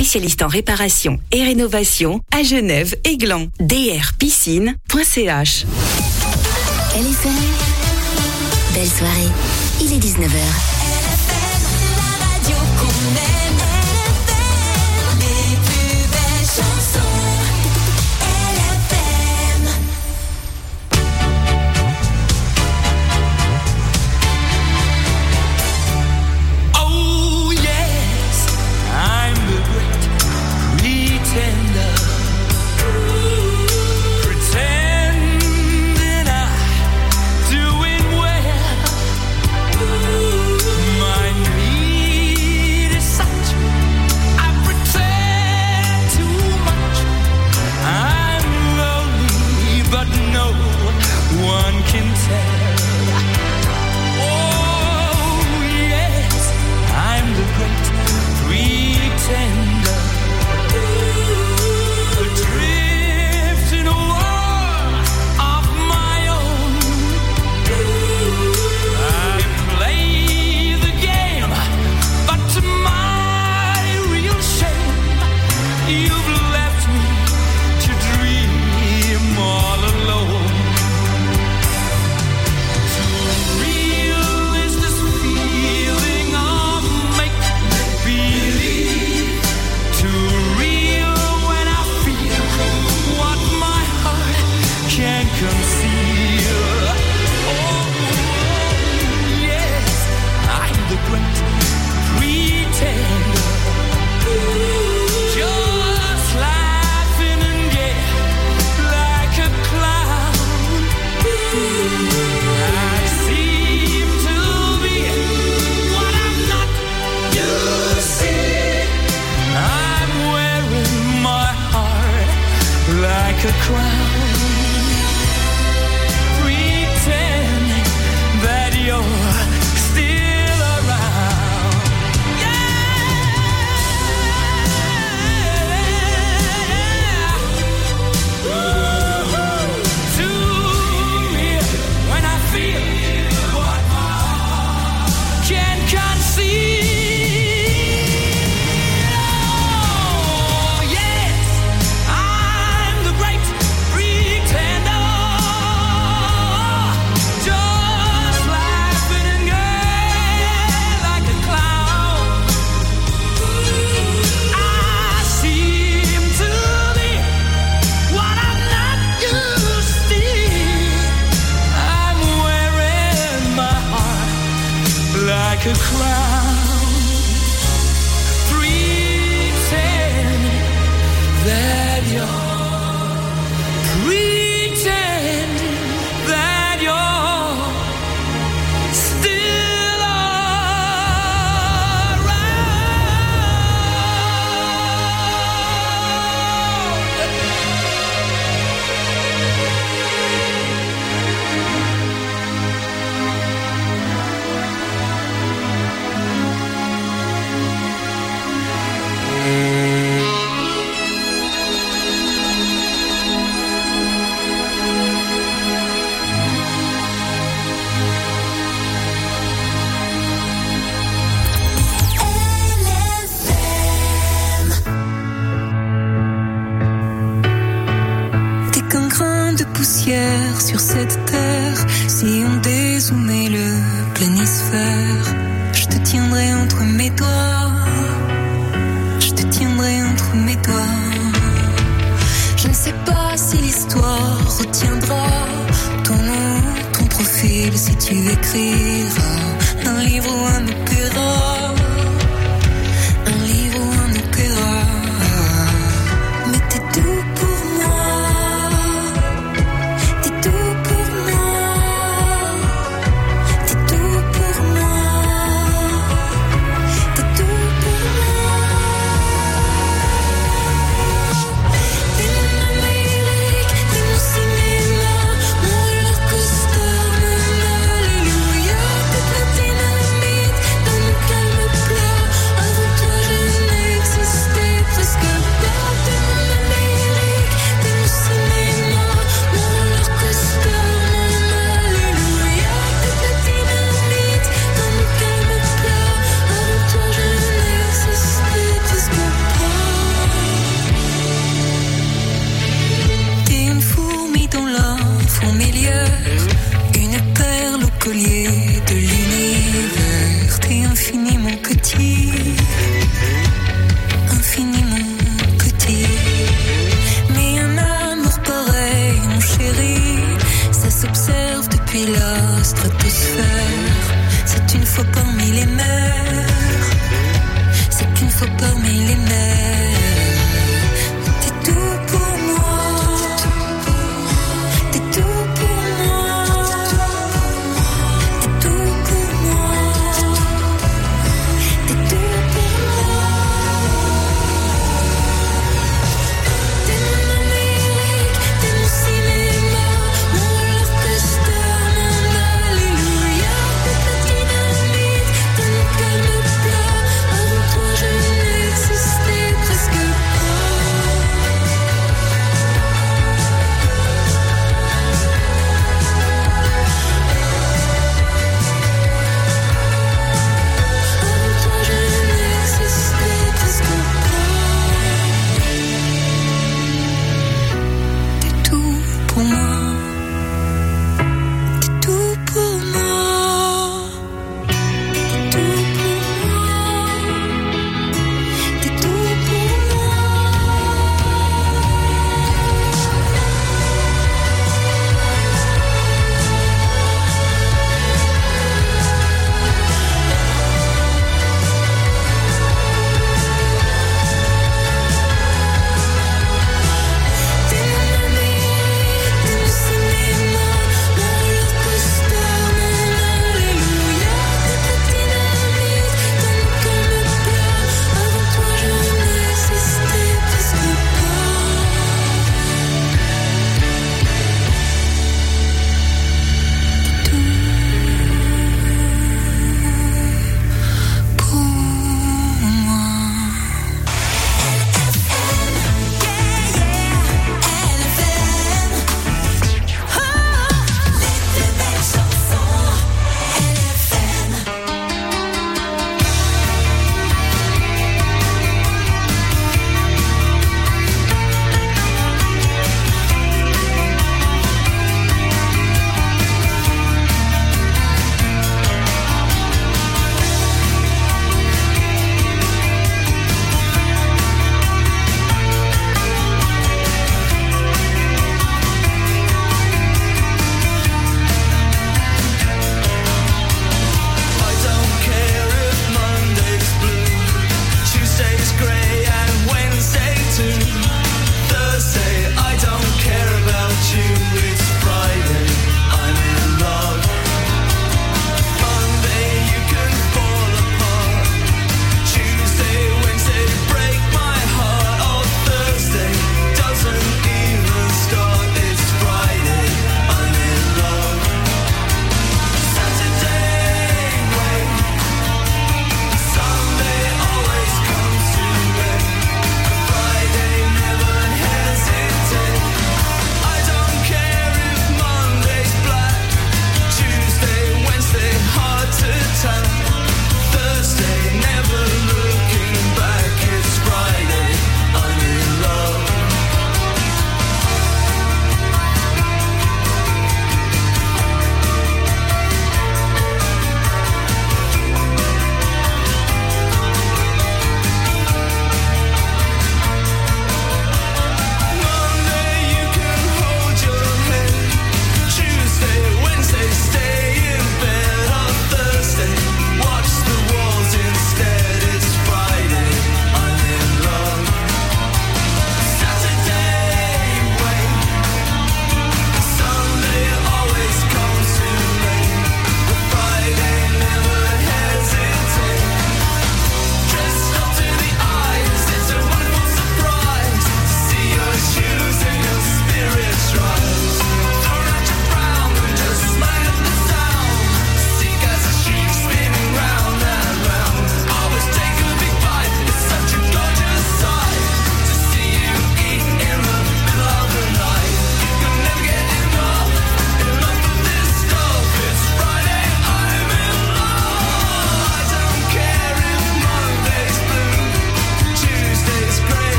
spécialiste en réparation et rénovation à Genève et Gland. drpiscine.ch. LFM, belle soirée, il est 19h. Sur cette terre, si on dézoomait le planisphère, je te tiendrai entre mes doigts, je te tiendrai entre mes doigts. Je ne sais pas si l'histoire retiendra ton nom, ton profil, si tu écriras un livre ou un opéra, un livre ou un opéra. Mais t'es doux pour moi. Mon roller coaster, mon alléluia, t'es la dynamite. stratosphère. C'est une fois parmi les mers. C'est qu'une fois parmi les mers. T'es tout pour moi. T'es tout pour moi. T'es tout pour moi. T'es tout pour moi. T'es mon Amérique, t'es mon cinéma, mon orchestre, mon alléluia. T'es ta dynamite, t'es mon calme plat. Avant toi je n'existais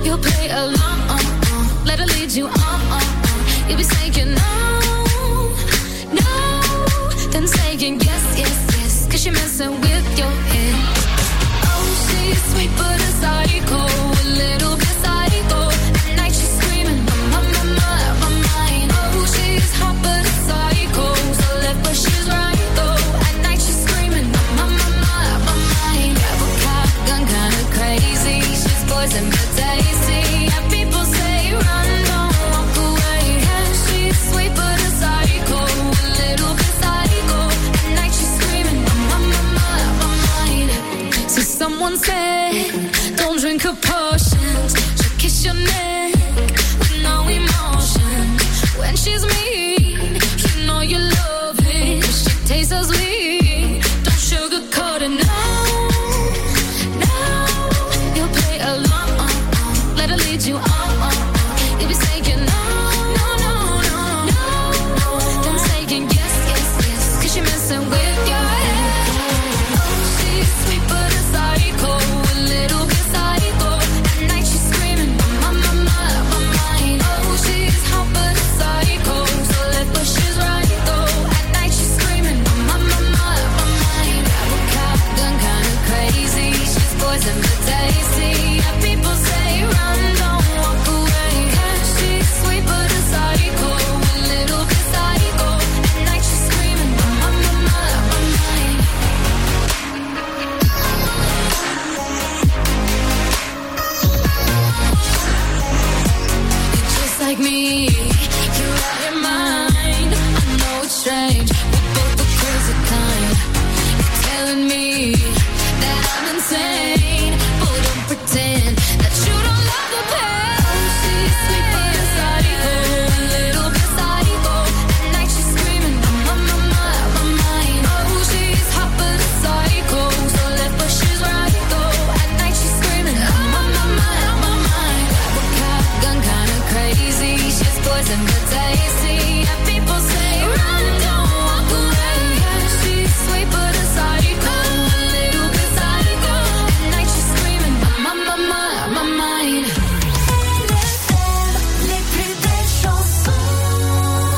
You'll play along, let her lead you on. You'll be saying no, no, then saying yes, yes, yes, 'cause you're messing with your head. Oh, she's sweet but a psycho, a little bit psycho. At night she's screaming, my mind. Oh, she's hot but a psycho, so left but she's right though. At night she's screaming, my mind. Grab a cop gun, kinda crazy. She's poison but tasty. And people say run, don't walk away. Yeah, she's sweet but a psycho, a little bit psycho. At night she's screaming, my mind. So someone said, don't drink her potions. She'll kiss your neck with no emotion. When she's mean, you know you love it. She tastes so sweet, don't sugarcoat it, no, no. You'll play along, let her lead you on. You'll be saying no, no, no, no, no. Then saying yes, yes, yes, 'cause you're messing with your head. Oh, she's sweet but a psycho, a little bit psycho. At night she's screaming, my mind. Oh, she's hot but a psycho, so left but she's right though. At night she's screaming, my mind. Grab a cop gun, kinda crazy. She's poison but tasty. And people say run, don't walk away. 'Cause she's sweet but a psycho, a little bit psycho. At night she's screaming, my mind. You're just like me, you're out your mind. I know it's strange, we're both the crazy kind. You're telling me that I'm insane, but don't pretend that you don't love the pain. Oh, she's sweet but a psycho, a little bit psycho. At night she's screaming, my mind. Oh, she's hot but a psycho, so left but she's right though. At night she's screaming, my mind. Grab a cop gun, kinda crazy. She's poison but tasty. And people say run, don't walk away. Yeah, she's sweet but a psycho, a little bit psycho. At night she's screaming, my mind. Les plus belles chansons.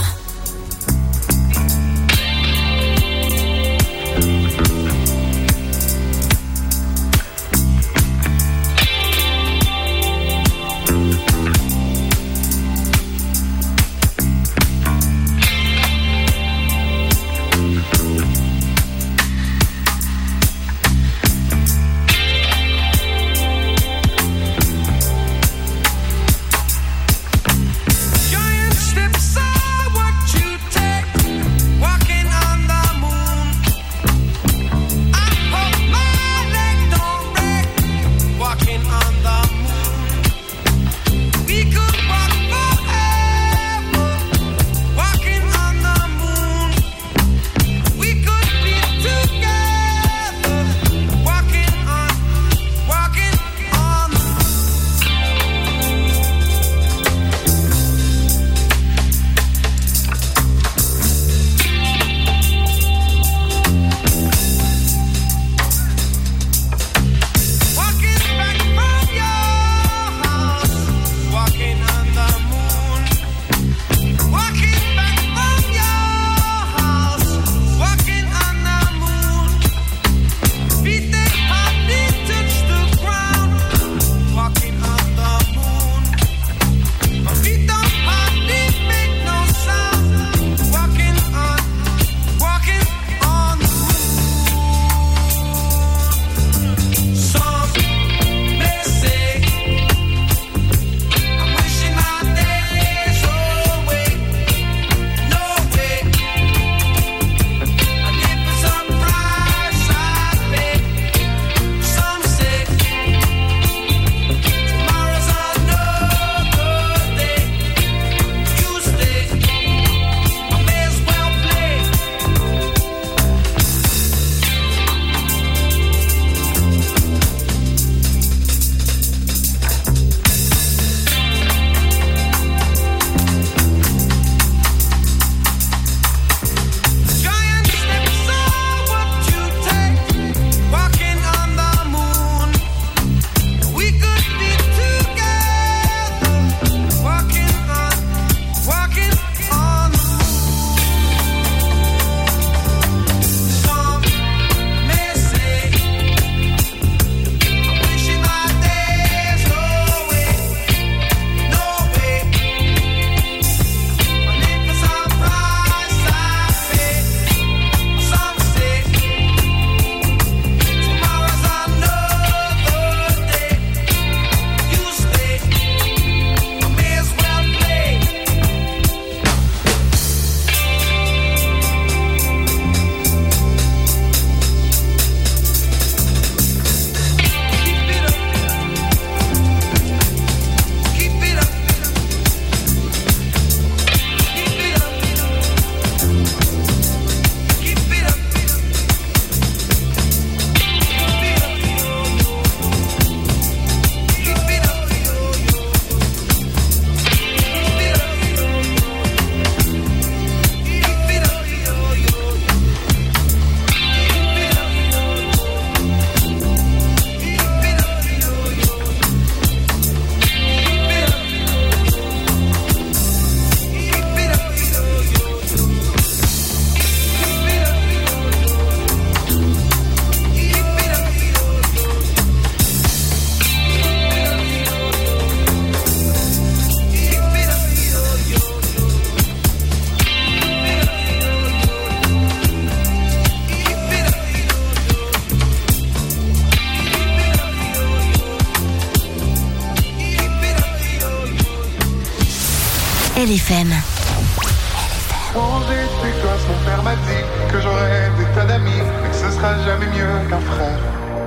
LFM. Quand j'étais gosse, mon père m'a dit que j'aurais des tas d'amis, mais que ce sera jamais mieux qu'un frère.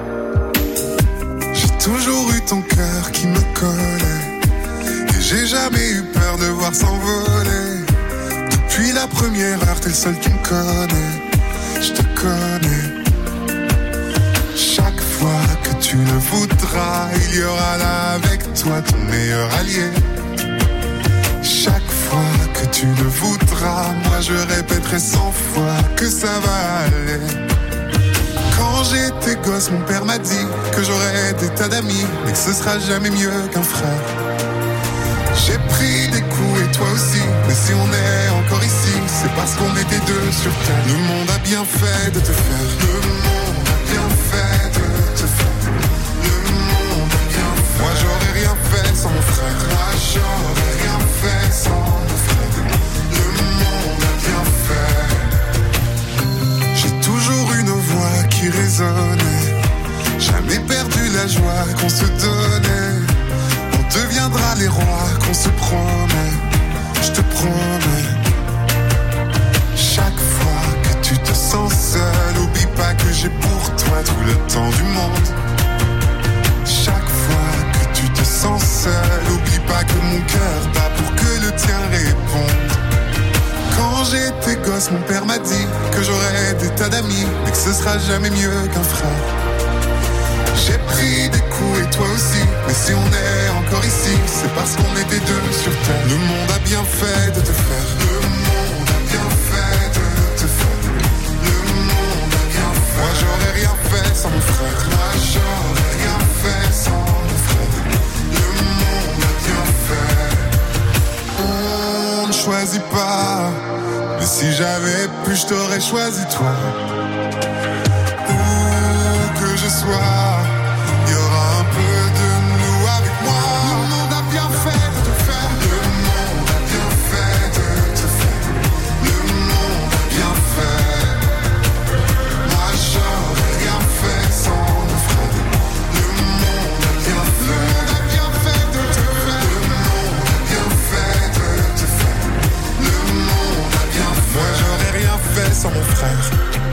J'ai toujours eu ton cœur qui me collait, et j'ai jamais eu peur de voir s'envoler. Depuis la première heure, t'es le seul qui me connaît, je te connais. Chaque fois que tu le voudras, il y aura là avec toi ton meilleur allié. Chaque fois que tu le voudras, moi je répéterai 100 fois que ça va aller. Quand j'étais gosse, mon père m'a dit que j'aurais des tas d'amis, mais que ce sera jamais mieux qu'un frère. J'ai pris des coups et toi aussi, mais si on est encore ici, c'est parce qu'on était deux sur terre. Le monde a bien fait de te faire, le monde a bien fait de te faire. Le monde a bien fait. Moi j'aurais rien fait sans mon frère. Moi j'aurais rien fait sans mon frère. Le monde a bien fait. J'ai toujours une voix qui résonnait, jamais perdu la joie qu'on se donnait. On deviendra les rois qu'on se promet, je te promets. Chaque fois que tu te sens seul, oublie pas que j'ai pour toi tout le temps du monde. Chaque fois que tu te sens seul, oublie pas que mon cœur bat pour que le tien réponde. Quand j'étais gosse, mon père m'a dit que j'aurais des tas d'amis, mais que ce sera jamais mieux qu'un frère. J'ai pris des coups et toi aussi, mais si on est encore ici, c'est parce qu'on était deux sur terre. Le monde a bien fait de te faire, le monde a bien fait de te faire. Le monde a bien fait. Moi j'aurais rien fait sans mon frère. Moi j'aurais rien fait sans mon frère. Le monde a bien fait. On ne choisit pas, mais si j'avais pu, je t'aurais choisi toi. Où que je sois, il y aura un peu de nous avec moi. Le monde a bien fait de te faire. Le monde a bien fait de te faire. Le monde a bien fait. Moi j'aurais rien fait sans mon frère. Le monde a bien fait. Le monde a bien fait de te faire. Le monde a bien fait de te faire. Le monde a bien fait. Moi j'aurais rien fait sans mon frère.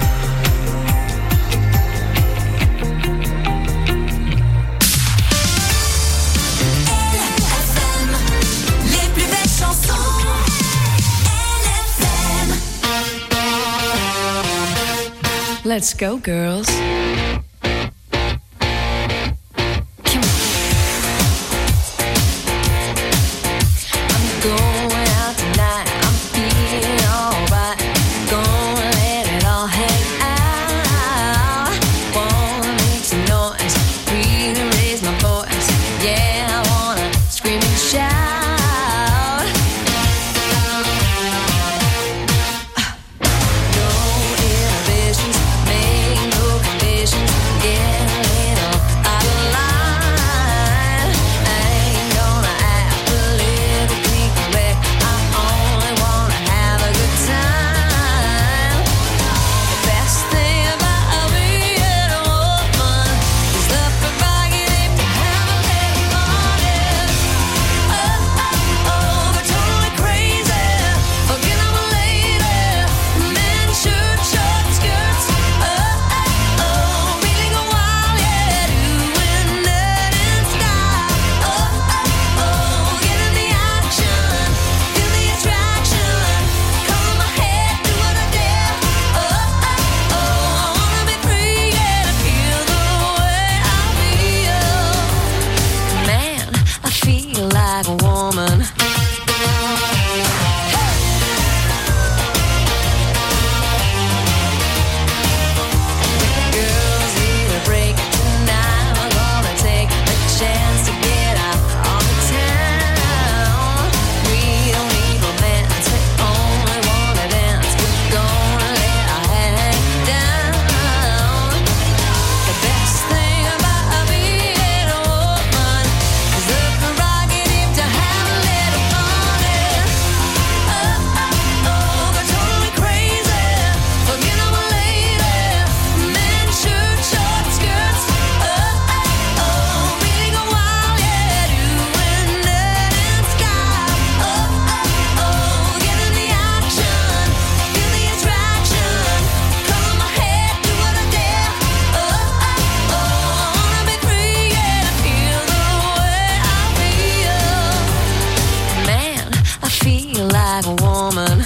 Let's go, girls. like a woman.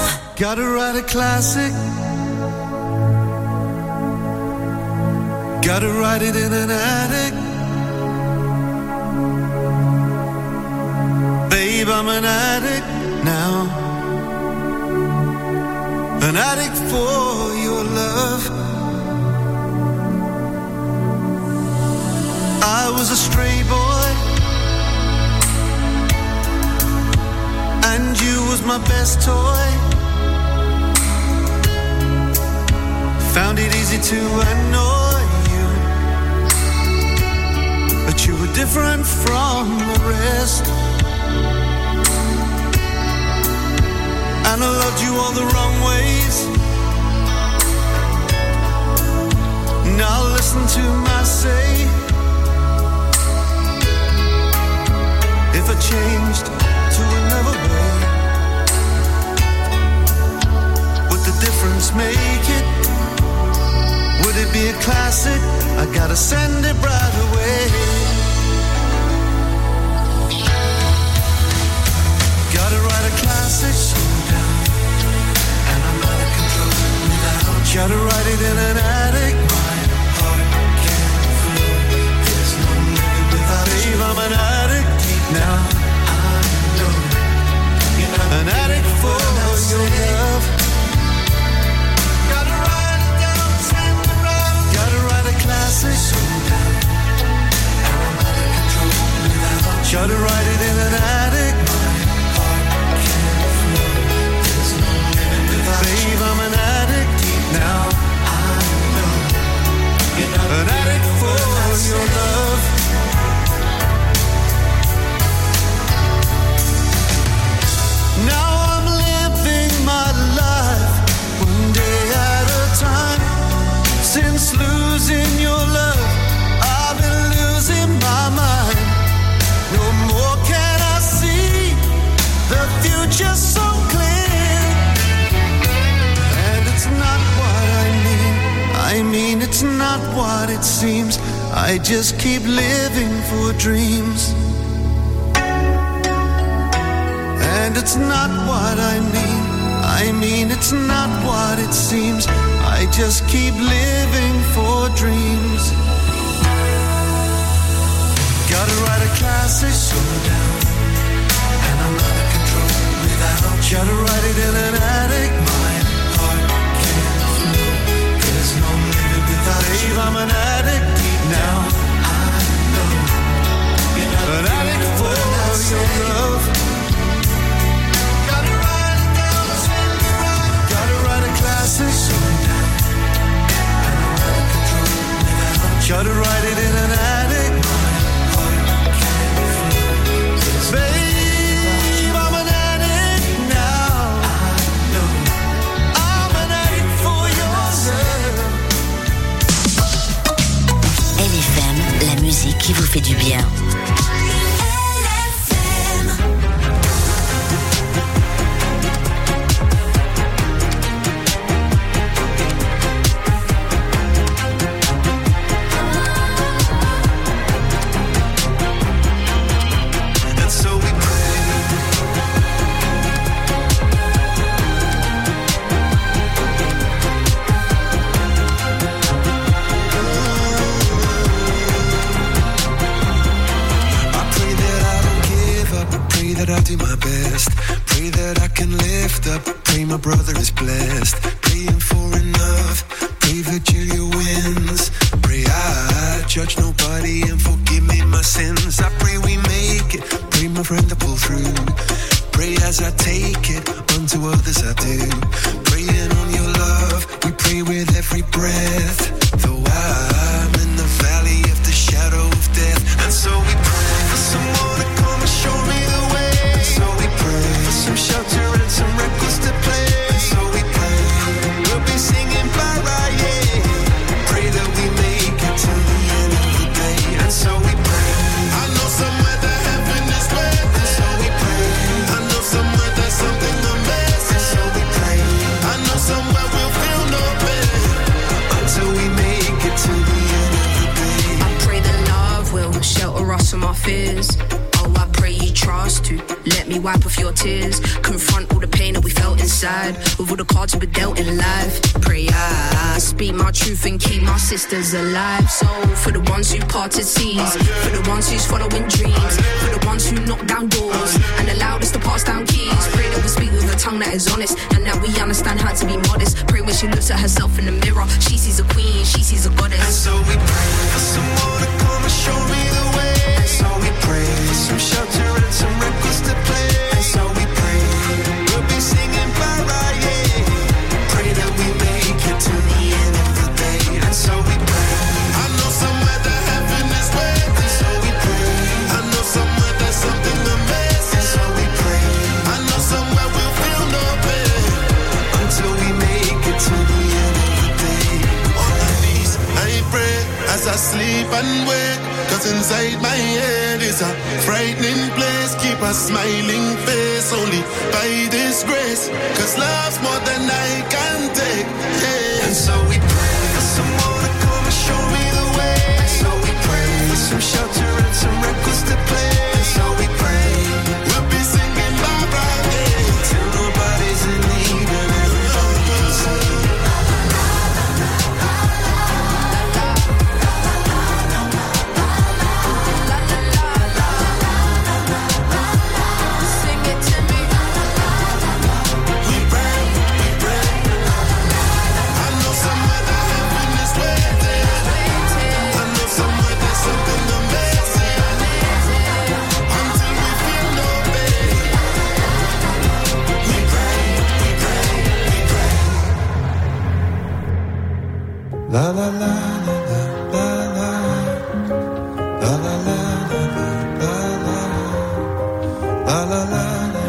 Gotta write a classic. Gotta write it in an attic. Babe, I'm an addict now. An addict for your love. I was a stray boy, and you was my best toy. Found it easy to annoy you, but you were different from the rest. And I loved you all the wrong ways. Now listen to my say. If I changed to another way, would the difference make it? Would it be a classic? I gotta send it right away. Gotta write a classic, and I'm out of control without you. Gotta write it in an attic. My heart can't flow. There's no living without you. Babe, I'm an addict deep now. I know you're not an addict for your love. Gotta write it down, send it right. Gotta write a classic, and I'm out of control without you. Gotta write it in an attic. Babe, I'm an addict deep now. I know you're not an addict for your love. Now I'm living my life one day at a time. Since losing your love, I've been losing my mind. No more can I see the future so clear. It's not what I mean it's not what it seems. I just keep living for dreams. And it's not what I mean it's not what it seems. I just keep living for dreams. Gotta write a classic, slow down, and I'm out of control without you. Gotta write it in an attic. Babe, I'm an addict deep now. I know you're not an addict for your love. Gotta write it down, send it right. Gotta write a classic, and I'm out of control without you. Gotta write it in an attic. Babe, I'm an addict now. I know I'm an addict for your love. LFM, la musique qui vous fait du bien. I'll do my best. Pray that I can lift up. Pray my brother is blessed. Praying for enough. Pray Virgilia wins. Pray I judge nobody and forgive me my sins. I pray we make it. Pray my friend to pull through. Pray as I take it. Unto others I do. Praying on your love. We pray with every breath. Though I'm in the valley of the shadow of death. And so we pray for someone to come and show me the way. So we pray for some shelter and some records to play. So we pray we'll be singing bye-bye, yeah. Pray that we make it to the end of the day. And so we pray. I know somewhere that heaven is waiting. And so we pray. I know somewhere there's something amazing. So we pray. I know somewhere we'll feel no pain until we make it to the end of the day. I pray that love will shelter us from our fears. I pray you trust to let me wipe off your tears. Confront all the pain that we felt inside with all the cards we were dealt in life. Pray I speak my truth and keep my sisters alive. So for the ones who parted seas, for the ones who's following dreams, for the ones who knock down doors and allowed us to pass down keys. Pray that we speak with a tongue that is honest and that we understand how to be modest. Pray when she looks at herself in the mirror, she sees a queen, she sees a goddess. And so we pray for someone to come and show me the way. And so we pray for some shelter and some records to play. And so we pray we'll be singing Mariah. Pray that we make it to the end of the day. And so we pray. I know somewhere that heaven is waiting. And so we pray. I know somewhere there's something amazing. And so we pray. I know somewhere we'll feel no pain until we make it to the end of the day. On my knees, I pray as I sleep and wake. Cause inside my head is a frightening place. Keep a smiling face only by this grace. Cause love's more than I can take, yeah. And so we pray for someone to come and show me the way. And so we pray for some shelter and some records to play. And so we pray we'll be singing Barbara Day till nobody's in need and everybody can sing. La la la la la la la la la la la la la la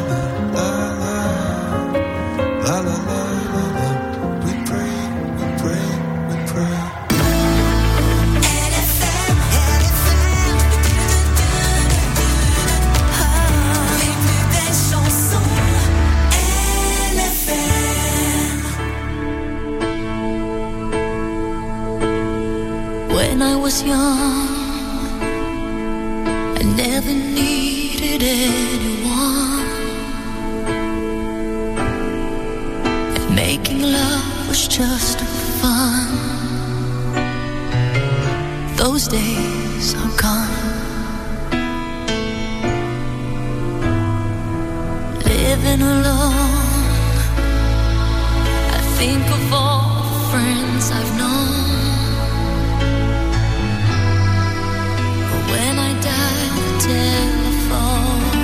la la la. We pray, we pray, we pray. Les plus belles chansons LFM. When I was young, I never needed anyone, and making love was just fun. Those days are gone. Living alone, I think of all the friends I've known. When I dial the telephone,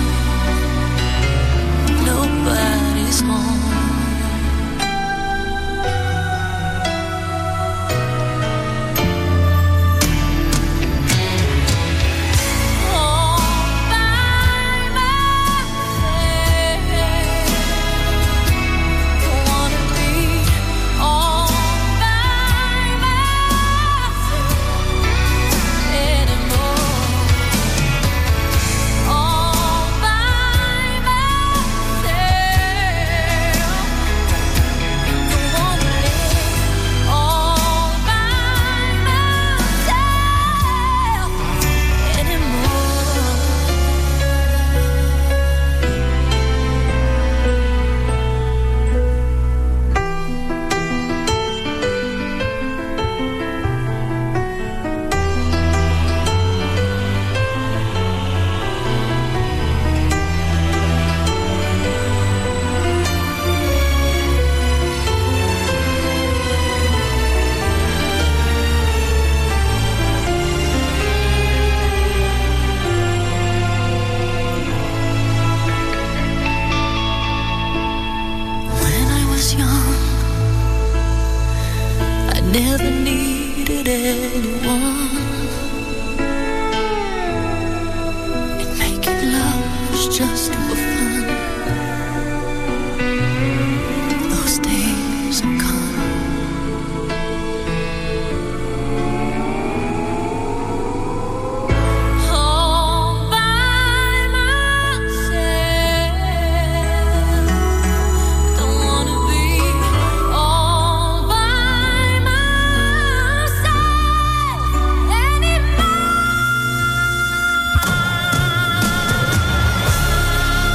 nobody's home. All by myself, don't wanna be all by myself anymore. All by myself, don't wanna live all by myself anymore. When I was young, I never needed anyone, and making love was just for fun. Those days are gone. All by myself, don't wanna be all by myself anymore.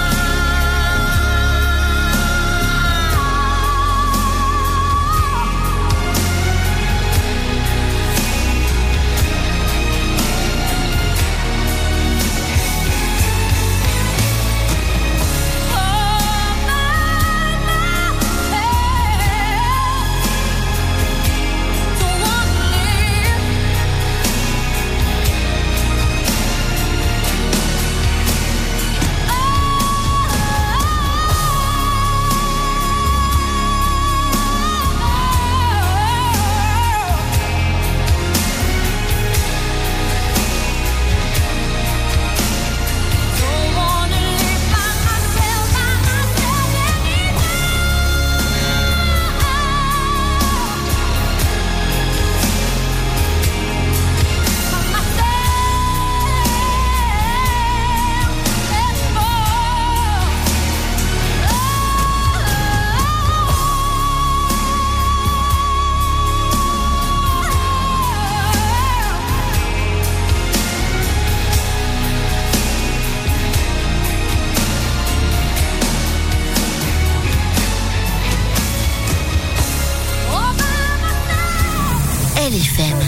LFM.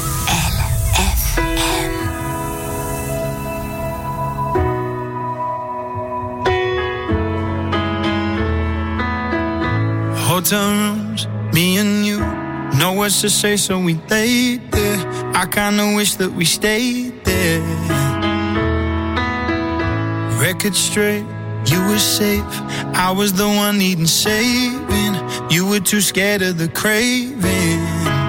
Hotel rooms, me and you. Know what to say, so we laid there. I kinda wish that we stayed there. Record straight, you were safe. I was the one needing saving. You were too scared of the craving.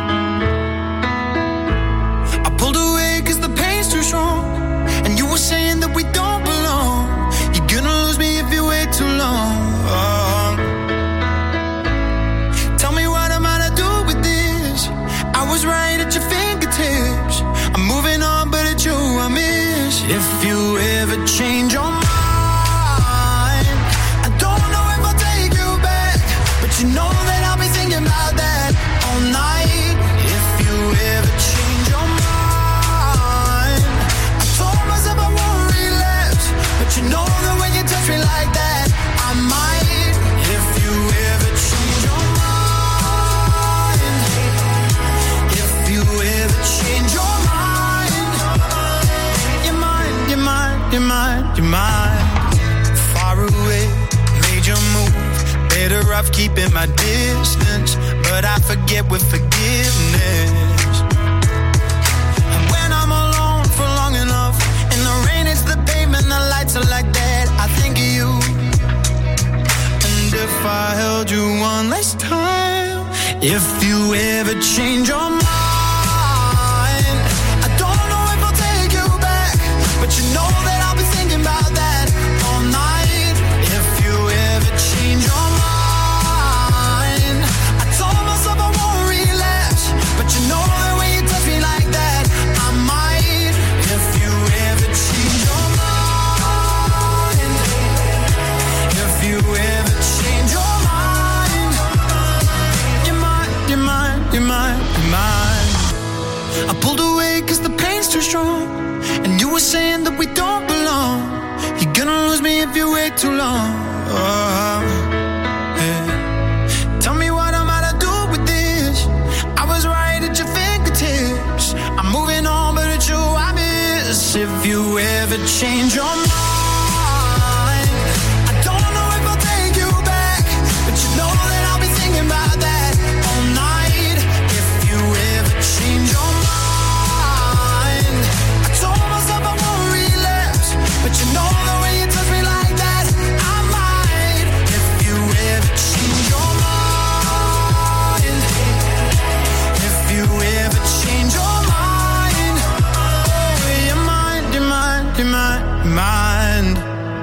I pulled away cause the pain's too strong. And you were saying that we don't belong. You're gonna lose me if you wait too long. Tell me what am I to do with this? I was right at your fingertips. I'm moving on, but it's you I miss. If you ever change your mind, I don't know if I'll take you back, but you know that I'll be thinking about that all night. If you ever change your mind, I told myself I won't relapse, but you know that when you touch me like that, I might. If you ever change your mind, if you ever change your mind, you're mine, you're mine, you're mine, you're mine. Far away, made your move. Better off keeping my distance, but I forget with forgiveness. And when I'm alone for long enough, in the rain it's the pavement, the lights are like that, I think of you. And if I held you one last time, if you ever change your mind, I don't know if I'll take you back, but you know that I'll be thinking about that all night. If you ever change your mind, I told myself I won't relapse, but you know that when you touch me like that, I might. If you ever change your mind, if you ever change your mind, you're mine, you're mine, you're mine, you're mine. I pulled away cause the pain's too strong, and you were saying that we don't belong. You're gonna lose me if you wait too long. Yeah. Tell me what am I to do with this? I was right at your fingertips. I'm moving on, but it's you I miss. If you ever change your mind, I don't know if I'll take you back, but you know that I'll be thinking about that all night. If you ever change your mind, I told myself I won't relapse, but you know that when you touch me like that, I might. If you ever change your mind, if you ever change your mind, oh, you're mine, you're mine, you're mine, you're mine.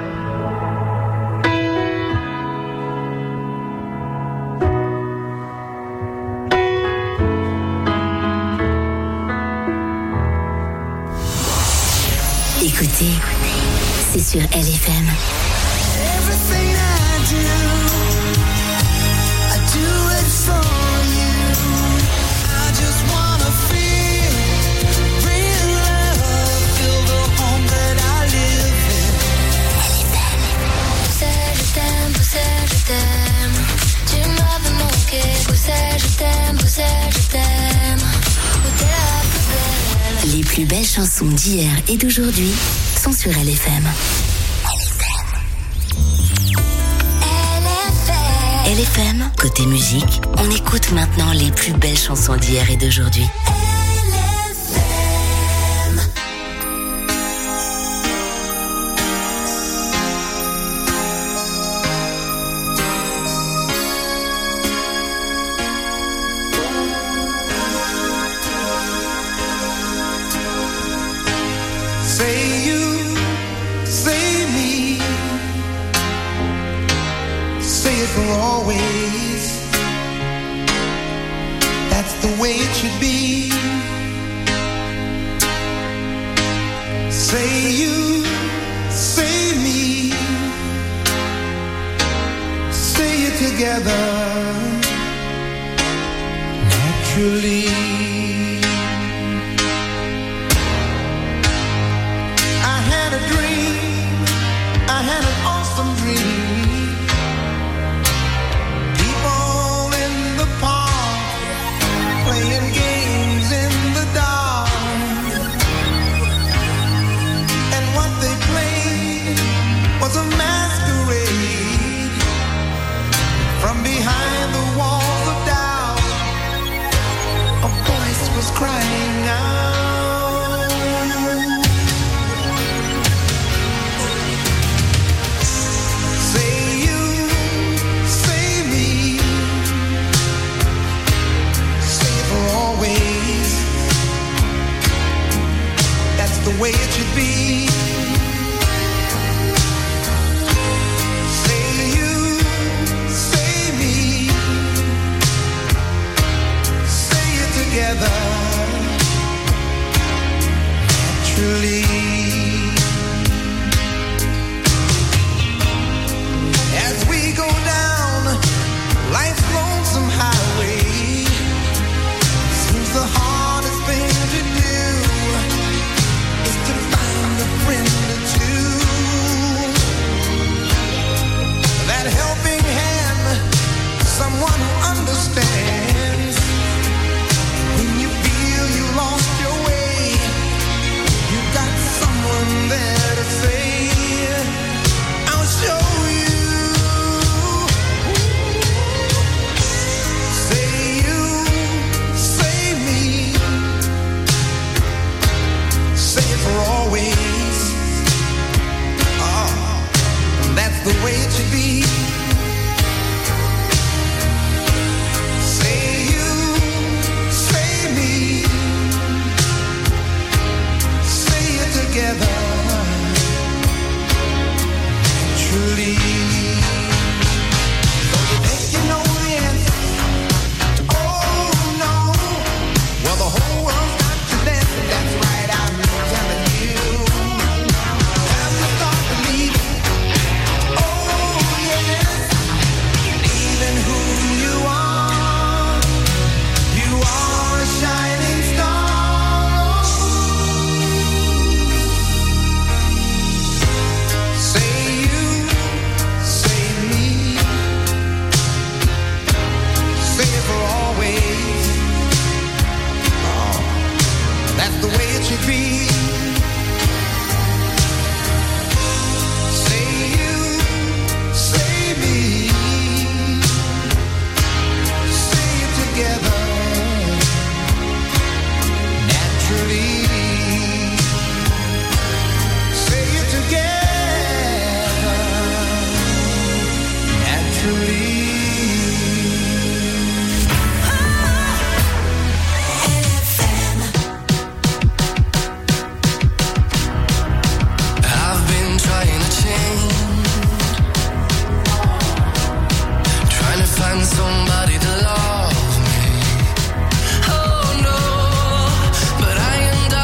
Écoutez, c'est sur LFM. Everything I do it for you. I just wanna feel real love, feel the home that I live in. Bruxelles, je t'aime, Bruxelles, je t'aime. Tu m'avais manqué, Bruxelles, je t'aime, Bruxelles, je t'aime. Oh, t'es la plus belle. Les plus belles chansons d'hier et d'aujourd'hui sont sur LFM. LFM, côté musique, on écoute maintenant les plus belles chansons d'hier et d'aujourd'hui. Say you, say me, say it for always. That's the way it should be. Say you, say me, say it together naturally. I had an awesome dream. People in the park playing games way it should be. Say you, say me, say it together, naturally. As we go down life's lonesome highway, seems the hardest thing to do is to find a friend or two. That helping hand, someone who understands. When you feel you lost your way, you got someone there to say, I'll show you. For always, oh, that's the way it should be. Say you, say me, say it together, truly. So you think you know the answer? Oh no, well the whole world's got to dance, and that's right, I'm telling you. Have to start believing. Oh yes, believe in who you are. You are a shining star. Say you, say me, say it for always. Oh, that's the way it should be. Say you, say me, say it together, naturally. Say it together, naturally. I've been trying to change, trying to find somebody to love me. Oh no, but I end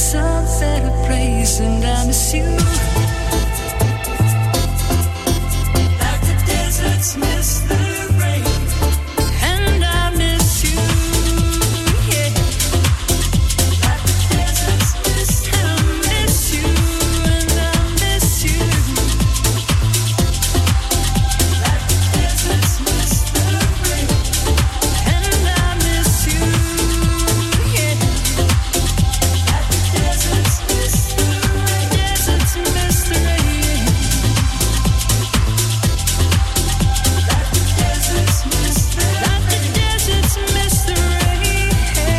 sunset a place, and I miss you. Like the deserts miss the rain, and I miss you. Yeah. Like the deserts miss the rain, I miss you, and I miss you. Like the deserts miss the rain, and I miss you. Yeah. Like the deserts miss the rain, deserts miss the rain. Like the deserts miss the rain, like the deserts miss the rain.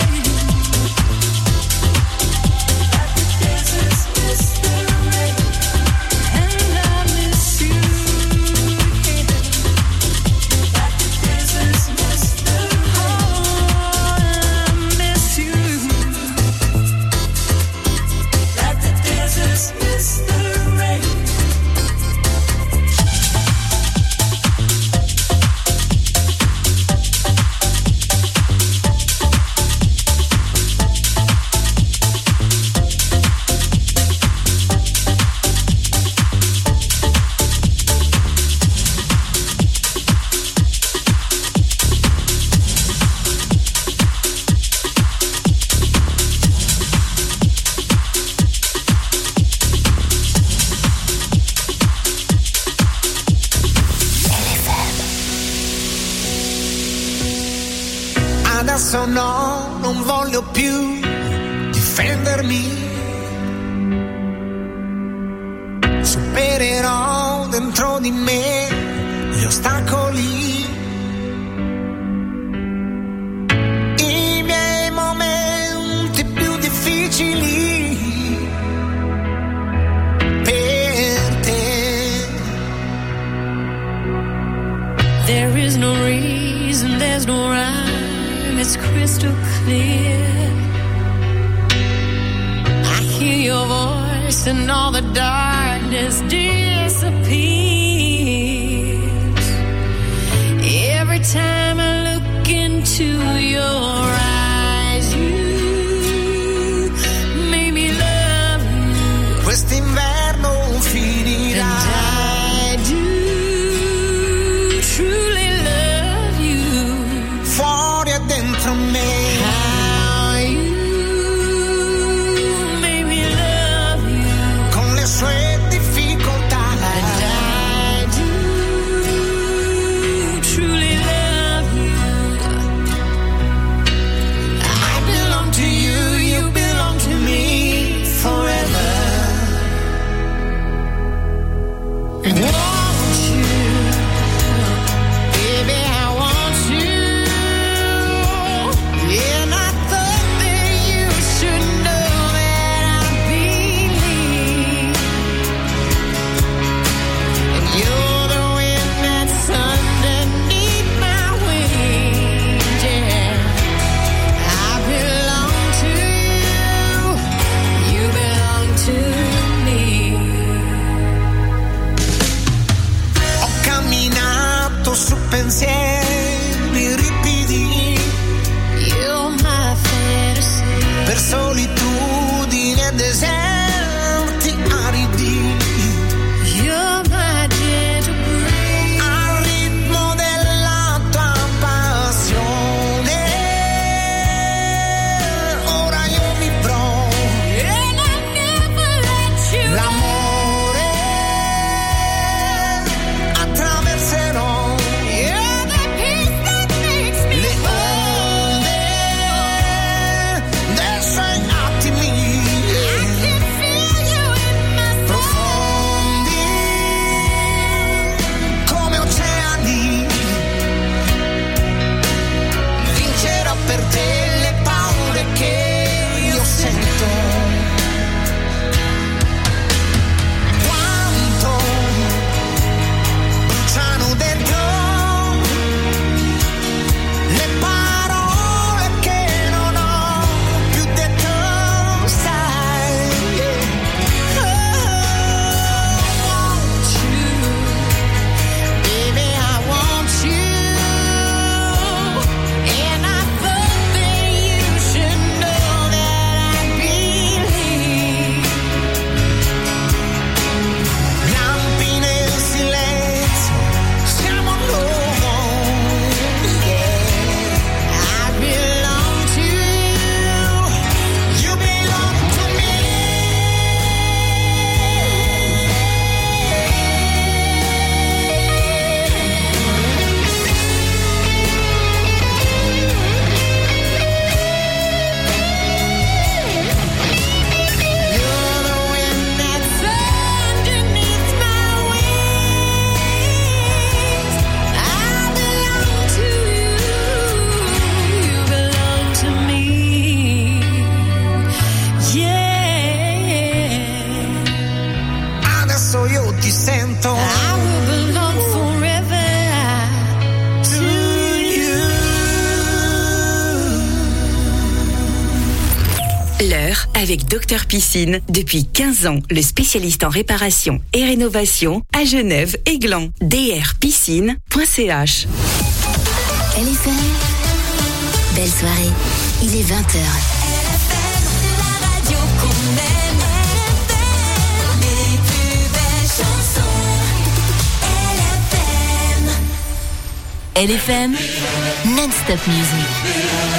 Like the deserts miss the rain, and I miss you. Yeah. Like the deserts miss the rain, I miss you. Like the deserts miss the rain. Adesso no, non voglio più difendermi. Supererò dentro di me gli ostacoli, i miei momenti più difficili per te. There is no reason, there's no rhyme, it's crystal clear. I hear your voice and all the darkness disappears. Every time I look into your eyes, you made me love you. Quest'inverno finirà. And I do truly love you. Fuori e dentro me. How you made me love you. Con le sue difficoltà. And I do truly love you. L'heure avec Docteur Piscine. Depuis 15 ans, le spécialiste en réparation et rénovation à Genève et Gland. drpiscine.ch. LFM, belle soirée. Il est 20h. LFM, non-stop music.